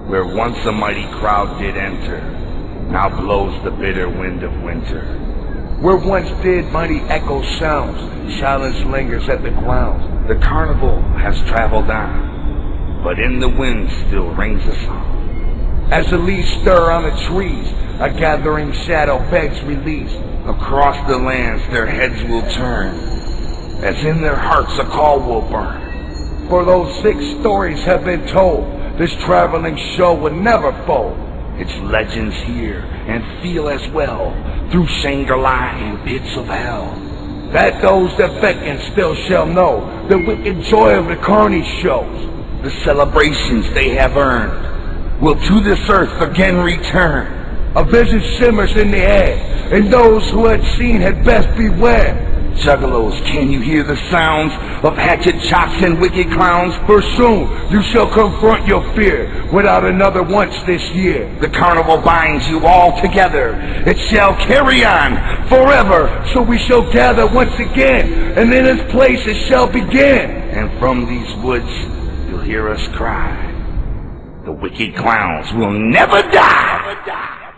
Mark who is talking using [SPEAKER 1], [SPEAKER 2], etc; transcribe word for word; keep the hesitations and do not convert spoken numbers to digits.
[SPEAKER 1] where once a mighty crowd did enter, now blows the bitter wind of winter.
[SPEAKER 2] Where once did mighty echo sounds, silence lingers at the ground.
[SPEAKER 1] The carnival has traveled on, but in the wind still rings a song.
[SPEAKER 2] As the leaves stir on the trees, a gathering shadow begs release.
[SPEAKER 1] Across the lands their heads will turn, as in their hearts a call will burn.
[SPEAKER 2] For those six stories have been told, this traveling show will never fold.
[SPEAKER 1] Its legends hear and feel as well, through Shangri-La and pits of hell.
[SPEAKER 2] That those that beckon still shall know the wicked joy of the carny shows.
[SPEAKER 1] The celebrations they have earned will to this earth again return.
[SPEAKER 2] A vision shimmers in the air, and those who had seen had best beware.
[SPEAKER 1] Juggalos, can you hear the sounds of hatchet chops and wicked clowns?
[SPEAKER 2] For soon you shall confront your fear without another once this year.
[SPEAKER 1] The carnival binds you all together. It shall carry on forever.
[SPEAKER 2] So we shall gather once again, and in its place it shall begin.
[SPEAKER 1] And from these woods you'll hear us cry, the wicked clowns will never die. Never die.